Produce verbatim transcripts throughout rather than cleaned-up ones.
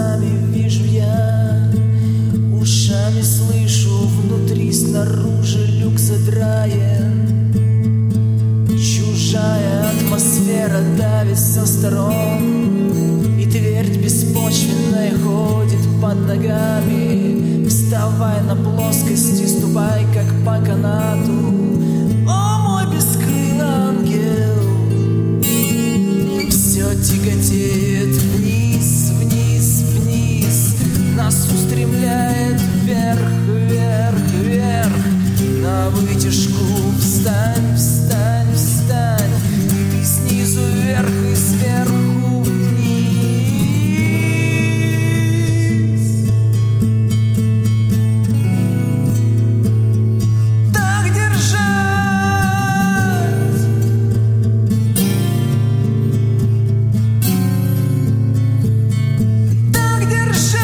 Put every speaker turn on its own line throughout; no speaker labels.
глазами вижу я, ушами слышу, внутри, снаружи люк задраен. Чужая атмосфера давит со сторон, и твердь беспочвенная ходит под ногами. Вставай на плоскости, ступай как по канату, о мой бескрылый ангел. Все тяготеет вниз, вниз, вниз, нас устремляет вверх, вверх, вверх. На вытяжку встань, встань, встань, и ты снизу вверх и сверху вниз. Так держать, так держать.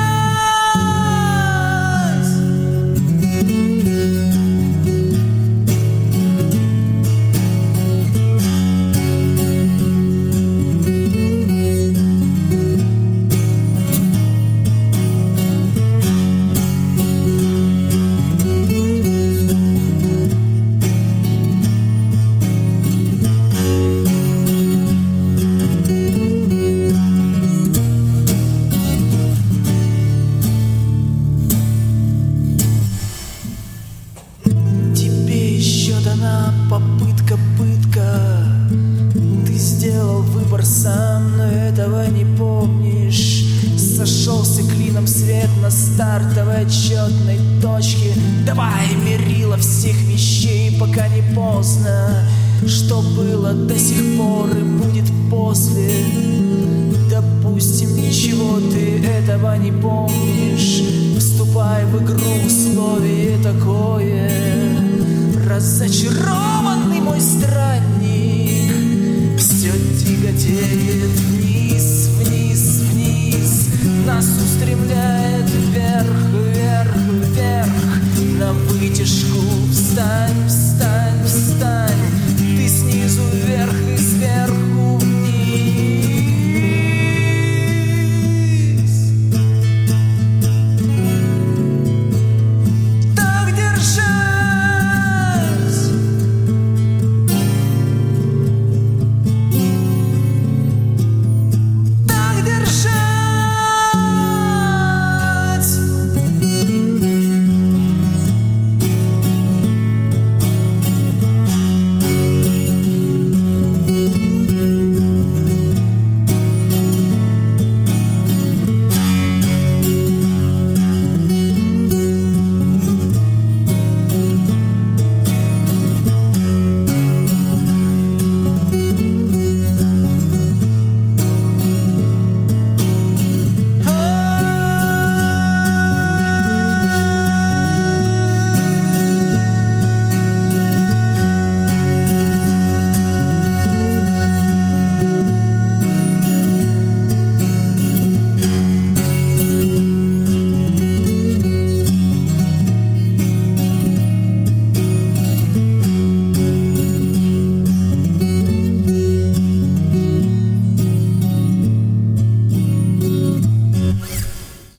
Попытка, пытка. Ты сделал выбор сам, но этого не помнишь. Сошелся клином свет на стартовой отчетной точке. Давай мерило всех вещей, пока не поздно. Что было до сих пор и будет после. Допустим, ничего ты этого не помнишь. Вступай в игру, условие такое. Разочарованный мой странник, все тяготеет вниз, вниз, вниз, нас устремляет.